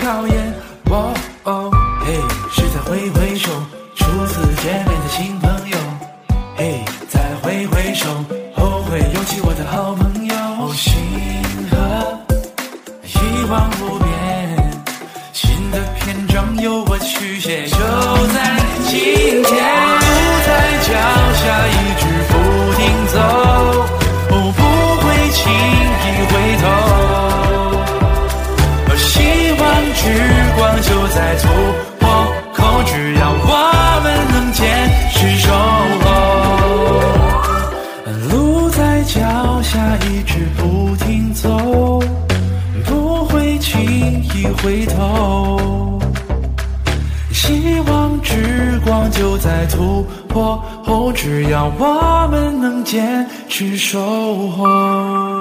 考验。嘿，是在挥挥手，初次见面的新朋友。嘿，再挥挥手，后会有期我的好朋友。星河一望无边，新的篇章由我续写，就在今天。路在脚下一直不停走，不会轻易回头。希望之光就在突破口，只要我们能坚持守候。路在脚下一直不停走，不会轻易回头。希望之光就在突破后，只要我们能坚持守候。